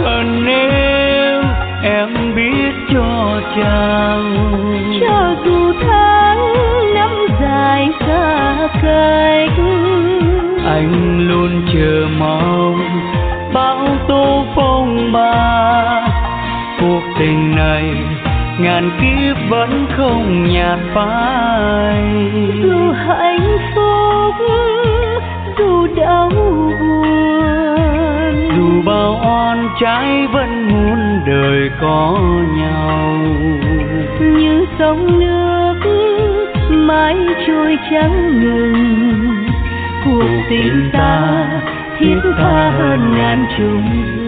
hơn nếu em biết cho chăng. Cho dù tháng năm dài xa cách, anh luôn chờ mong bão tố phong ba. Cuộc tình này ngàn kiếp vẫn không nhạt phai. Dù hạnh phúc dù đau buồn, dù bao oan trái vẫn muôn đời có nhau. như sông nước mãi trôi chẳng ngừng, cuộc tình ta thiết tha hơn ngàn trùng